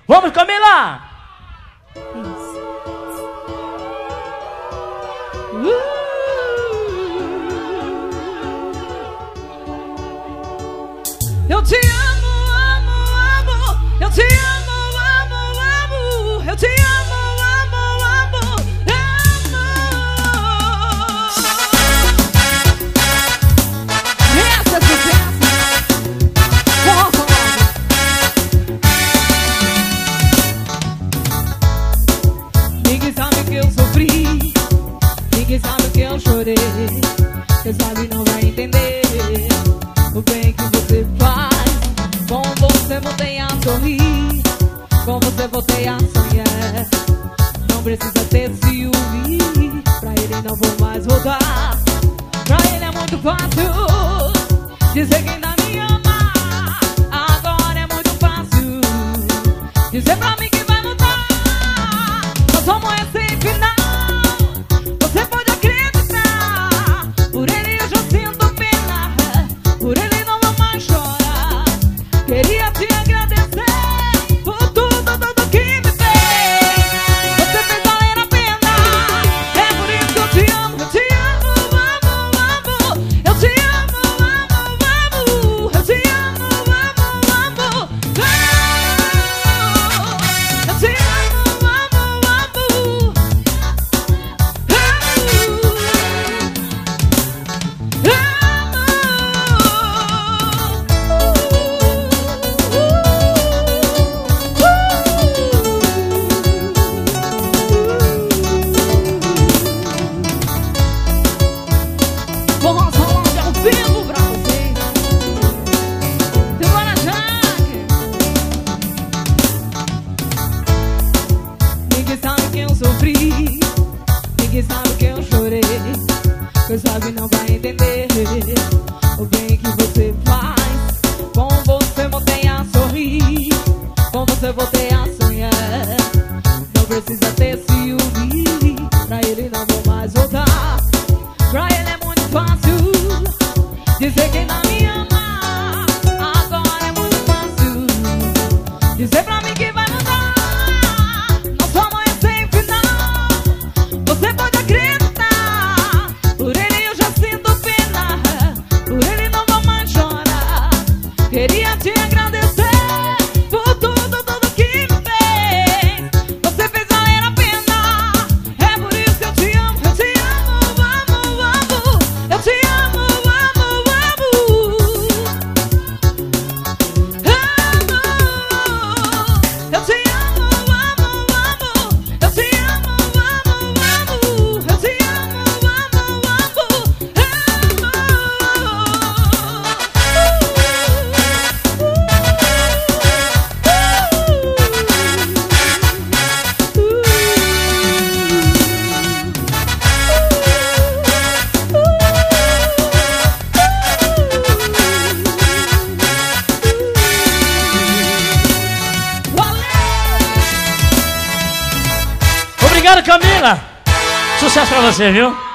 Vamos, Camila! Isso. Eu te amo, amo, amo. Eu te amo, amo, amo. Eu te amo, amo, amo, amo. Essa é sucesso. Ninguém sabe que eu sofri, ninguém sabe que eu chorei. Quem sabe não vai entender o bem que você faz. Com você voltei a sorrir, com você voltei a sonhar. Não precisa ter ciúme, pra ele não vou mais voltar. Pra ele é muito fácil dizer que ainda me ama. Agora é muito fácil dizer pra mim que vai mudar. Nós vamos esse final, você pode acreditar. Por ele eu já sinto pena, por ele não vou mais chorar. Queria te agradecer por tudo que me fez. Você fez valer a pena, é por isso que eu te amo. Eu te amo, amo, amo. Eu te amo, amo, amo. Eu te amo, amo, amo. Eu te amo, amo, amo. Vamos rolar ao vivo pra vocês. Segura, Jaque. Ninguém sabe que eu sofri, ninguém sabe que eu chorei. Quem sabe não vai entender o bem que você faz. Com você voltei a sorrir, com você voltei a sonhar. Não precisa ter ciúme, pra ele não vou mais voltar. Pra ele é muito fácil dizer que ainda me ama. Agora é muito fácil dizer pra mim que vai mudar. Nós vamos esse final, você pode acreditar. Por ele eu já sinto pena, por ele não vou mais chorar. Queria te agradecer por tudo que me fez. Você fez valer a pena, é por isso que eu te amo. Eu te amo, amo, amo. Eu te amo, amo, amo. Eu te amo, amo, amo. Eu te amo, amo, amo. Eu te amo, amo, Obrigado, Camila! Sucesso pra você, viu?